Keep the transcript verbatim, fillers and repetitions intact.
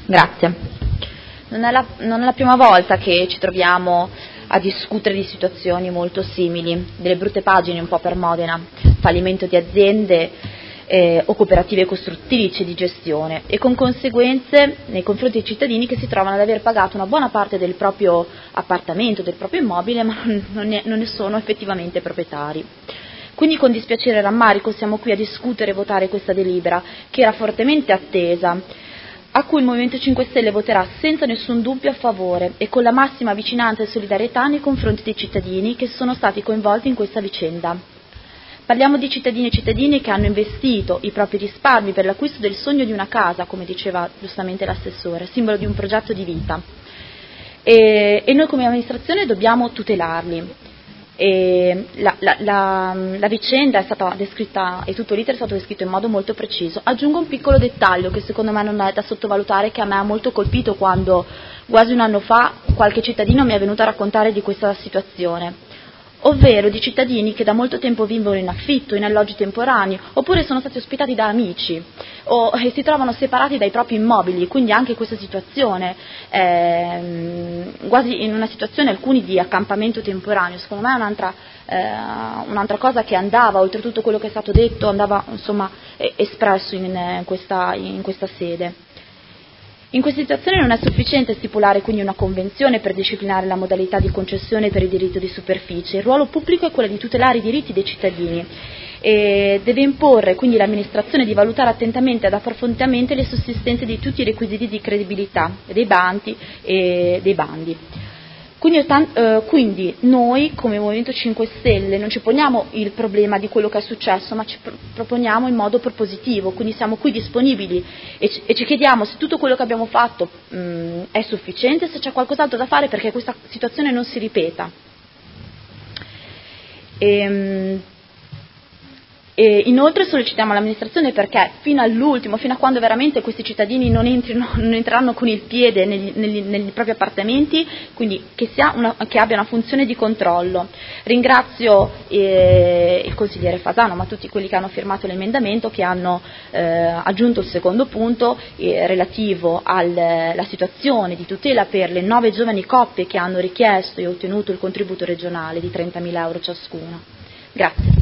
Grazie. Non è, la, non è la prima volta che ci troviamo a discutere di situazioni molto simili, delle brutte pagine un po' per Modena, fallimento di aziende eh, o cooperative costruttrici di gestione, e con conseguenze nei confronti dei cittadini che si trovano ad aver pagato una buona parte del proprio appartamento, del proprio immobile, ma non, non, ne, non ne sono effettivamente proprietari. Quindi con dispiacere e rammarico siamo qui a discutere e votare questa delibera, che era fortemente attesa, a cui il Movimento cinque Stelle voterà senza nessun dubbio a favore e con la massima vicinanza e solidarietà nei confronti dei cittadini che sono stati coinvolti in questa vicenda. Parliamo di cittadini e cittadine che hanno investito i propri risparmi per l'acquisto del sogno di una casa, come diceva giustamente l'assessore, simbolo di un progetto di vita. E, e noi come amministrazione dobbiamo tutelarli. E la, la, la, la vicenda è stata descritta e tutto l'iter è stato descritto in modo molto preciso. Aggiungo un piccolo dettaglio che secondo me non è da sottovalutare, che a me ha molto colpito quando quasi un anno fa qualche cittadino mi è venuto a raccontare di questa situazione, ovvero di cittadini che da molto tempo vivono in affitto, in alloggi temporanei, oppure sono stati ospitati da amici o e si trovano separati dai propri immobili, quindi anche questa situazione, ehm, quasi in una situazione alcuni di accampamento temporaneo, secondo me è un'altra, eh, un'altra cosa che andava, oltre tutto quello che è stato detto, andava insomma espresso in, in, questa, in questa sede. In questa situazione non è sufficiente stipulare quindi una convenzione per disciplinare la modalità di concessione per il diritto di superficie. Il ruolo pubblico è quello di tutelare i diritti dei cittadini e deve imporre quindi l'amministrazione di valutare attentamente ed approfonditamente le sussistenze di tutti i requisiti di credibilità dei bandi e dei bandi. Quindi, eh, quindi noi come Movimento cinque Stelle non ci poniamo il problema di quello che è successo, ma ci pro- proponiamo in modo propositivo, quindi siamo qui disponibili e ci, e ci chiediamo se tutto quello che abbiamo fatto mh, è sufficiente, se c'è qualcos'altro da fare perché questa situazione non si ripeta. E, mh, E inoltre sollecitiamo l'amministrazione perché fino all'ultimo, fino a quando veramente questi cittadini non, entrino, non entreranno con il piede negli, negli, negli propri appartamenti, quindi che, sia una, che abbia una funzione di controllo. Ringrazio eh, il consigliere Fasano, ma tutti quelli che hanno firmato l'emendamento, che hanno eh, aggiunto il secondo punto eh, relativo alla situazione di tutela per le nove giovani coppie che hanno richiesto e ottenuto il contributo regionale di trentamila euro ciascuna. Grazie.